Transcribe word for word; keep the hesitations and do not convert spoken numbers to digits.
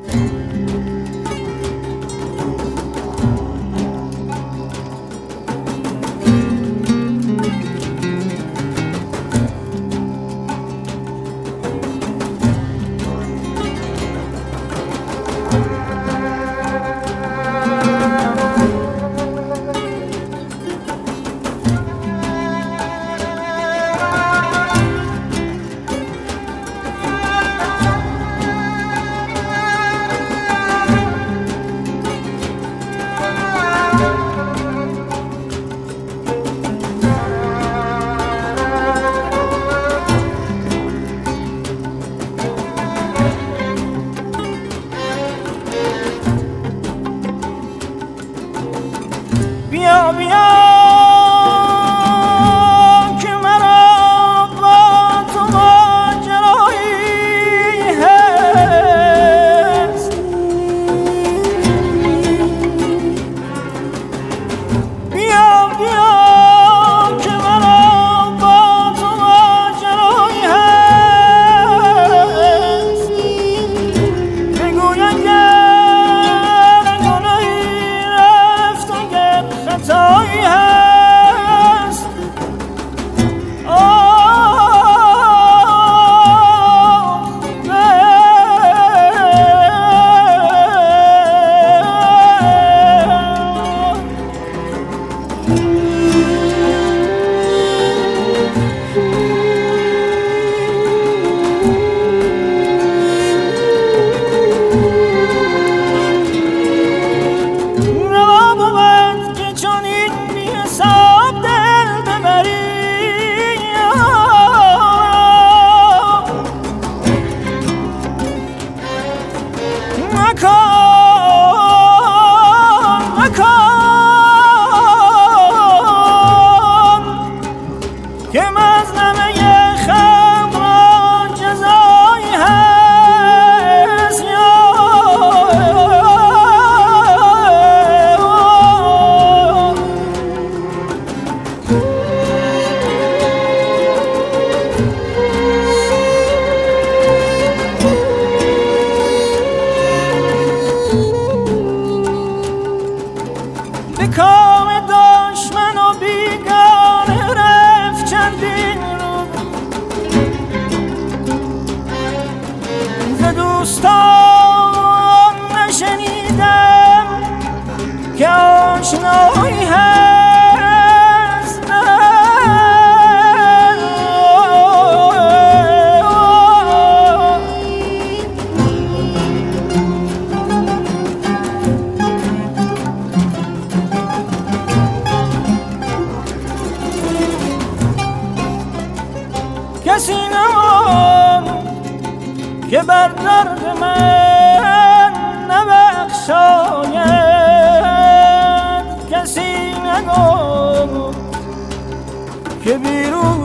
بیا بیا که مرا با تو ماجرایی هست. بیا بیا که مرا با تو ماجرایی هست. بگویم خطایی هست. که مظلمه خلق را جزایی هست. به کام دشمن و بیگانه رفت چندین رو، ز دوستان نشنیدم که آشنایی هست. کسی نمان که بر درد من نبخشاید. کسی نگو که بیرون